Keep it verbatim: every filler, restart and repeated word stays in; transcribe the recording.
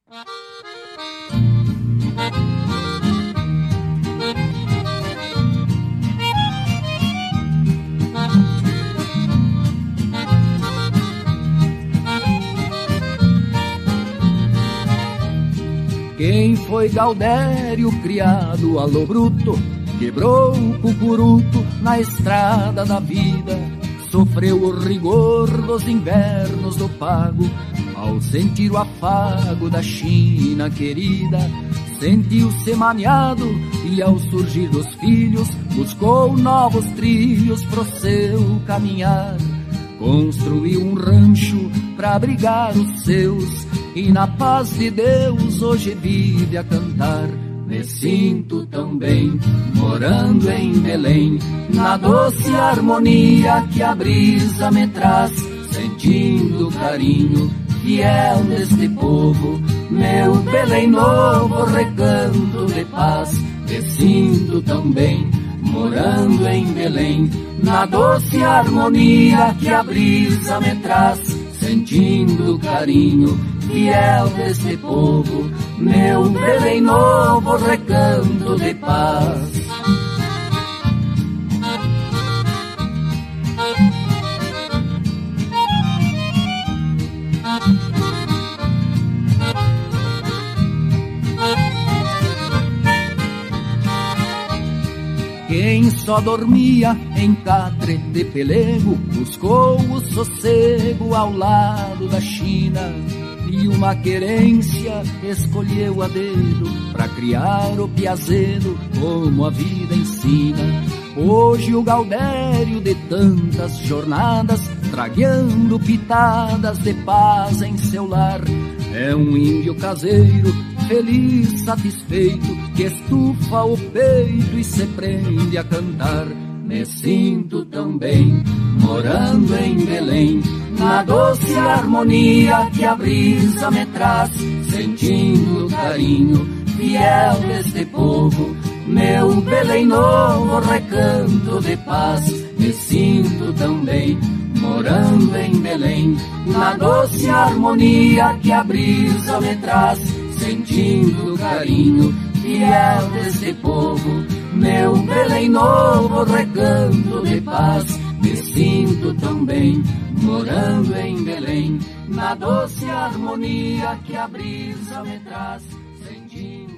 Quem foi Gaudério, criado a lo bruto, quebrou o cucuruto na estrada da vida, sofreu o rigor dos invernos do pago, ao sentir o afago da China querida, sentiu-se maniado e ao surgir dos filhos, buscou novos trilhos pro seu caminhar. Construiu um rancho pra abrigar os seus, e na paz de Deus hoje vive a cantar. Me sinto tão bem, morando em Belém, na doce harmonia que a brisa me traz, sentindo o carinho fiel deste povo, meu Belém novo recanto de paz. Me sinto tão bem, morando em Belém, na doce harmonia que a brisa me traz, sentindo o carinho fiel deste povo, meu Belém novo recanto de paz. Quem só dormia em catre de pelego, buscou o sossego ao lado da China, e uma querência escolheu a dedo pra criar o piazedo como a vida ensina. Hoje o Gaudério de tantas jornadas, tragueando pitadas de paz em seu lar, é um índio caseiro, feliz, satisfeito, que estufa o peito e se prende a cantar. Me sinto tão bem, morando em Belém, na doce harmonia que a brisa me traz, sentindo o carinho fiel deste povo, meu Belém novo recanto de paz. Me sinto tão bem, morando em Belém, na doce harmonia que a brisa me traz, sentindo o carinho fiel deste povo, meu Belém novo recanto de paz. Me sinto tão bem, morando em Belém, na doce harmonia que a brisa me traz, sentindo